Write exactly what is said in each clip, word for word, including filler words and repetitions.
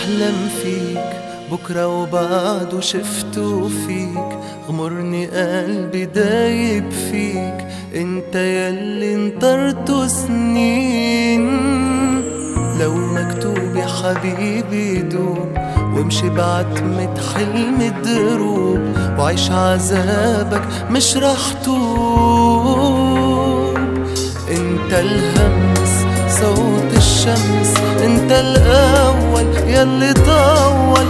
بحلم فيك بكرة وبعده شفته فيك، غمرني قلبي دايب فيك، انت ياللي انطرته سنين. لو مكتوب يا حبيبي دوب، وامشي بعتمة حلم دروب، وعيش عذابك مش رح توب. انت الهمس صوت الشمس، انت الاول ياللي طول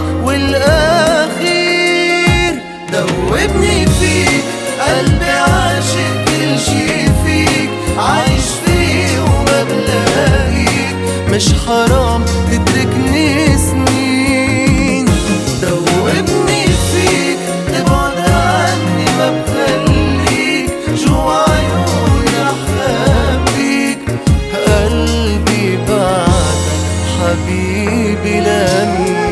والاخير. دوبني فيك قلبي عاشق، كل شي فيك عايش فيه وما بلاقيك، مش حرام تتركني سنين. دوبني فيك تبعد عني ما بخليك، جوا عيوني رح خبيك، قلبي بعدك حبيبي لمين.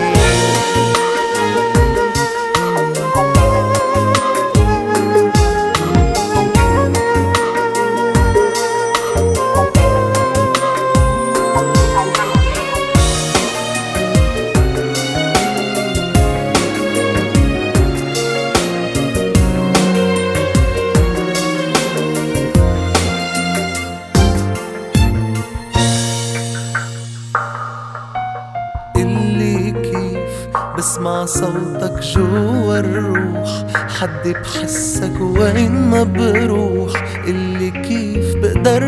بسمع صوتك جوا الروح، حد بحسك وين ما بروح، اللي كيف بقدر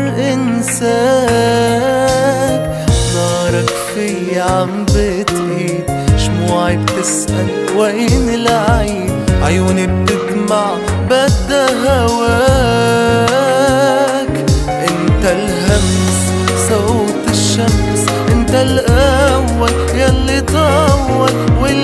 انساك. نارك في عم بتقيد، شموعي بتسأل وين العيد، عيوني بتدمع بدها هواك. انت الهمس صوت الشمس، انت الاول ياللي طول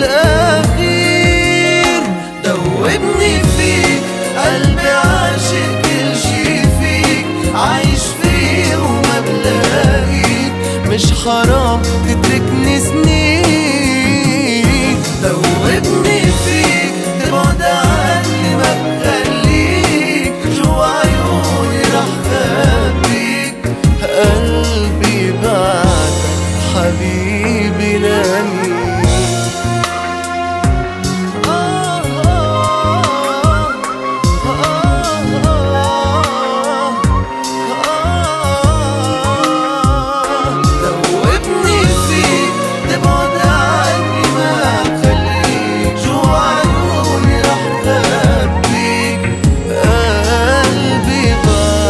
والاخير. دوبني فيك قلبي عاشق، كل شي فيك عايش فيه وما بلاقيك، مش حرام تتركني سنين. دوبني فيك تبعد عني ما بخليك، جوا عيوني رح خبيك، قلبي بعدك حبيبي لمين.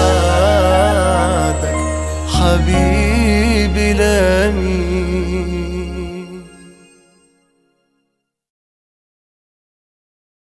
حبيبي لمين.